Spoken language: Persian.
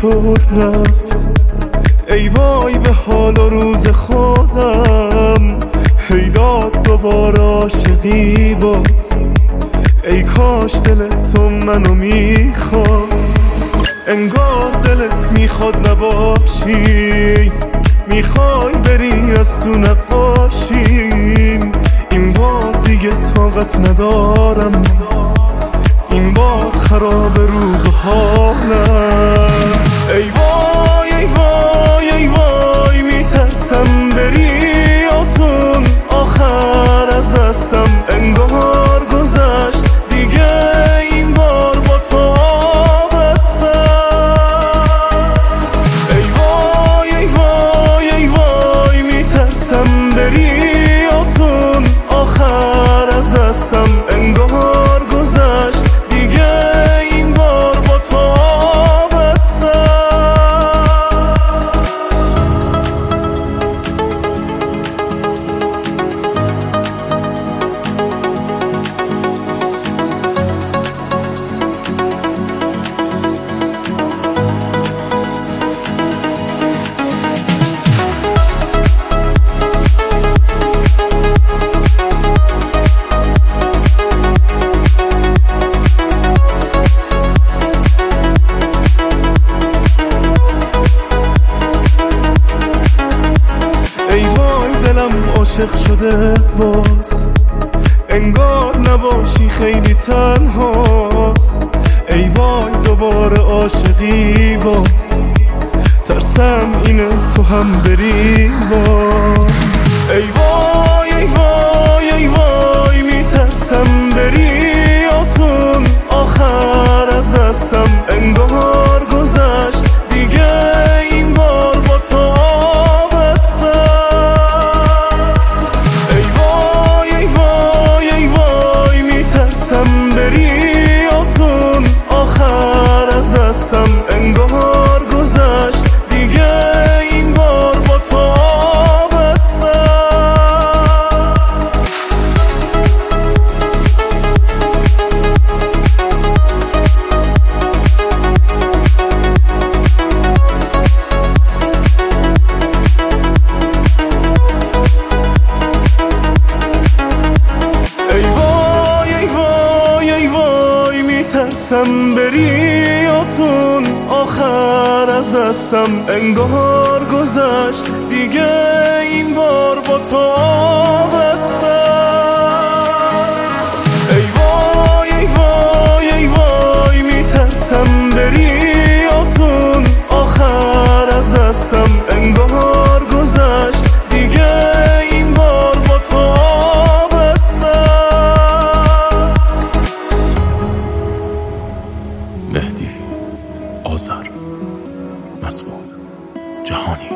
چطور رفت، ای وای به حال و روز خودم. پیدات دوباره عاشقی باز، ای کاش دل تو منو میخواست. انگار دلت میخواد نباشی، میخوای بری از تو نقاشیم. این بار دیگه طاقت ندارم، این بار خراب روز و حالم. ای وای ای وای ای وای، میترسم بری آسون، آخر از دستم انگار گذشت دیگه. این بار با تو بستم. ای وای ای وای ای وای، میترسم بری آسون، آخر از دستم انگار گذشت دیگه. این بار با تو بستم. عاشق شده باز، انگار نباشی خیلی تنهاست. ای وای دوباره عاشقی باز، ترسم اینه تو هم بری باز. ای وای ای وای ای وای، میترسم بری آسون، آخر از دستم انگار گذشت دیگه. این بار با تو بری آسون، آخر از دستم انگار گذشت دیگه. این بار با تو بستم. میترسم بری آسون، آخر از دستم انگار گذشت دیگه. این بار با تو بستم. ای وای ای وای ای وای، میترسم بری آسون، آخر از دستم انگار گذشت دیگه. این بار با تو مهدی آذر، مسعود جهانی.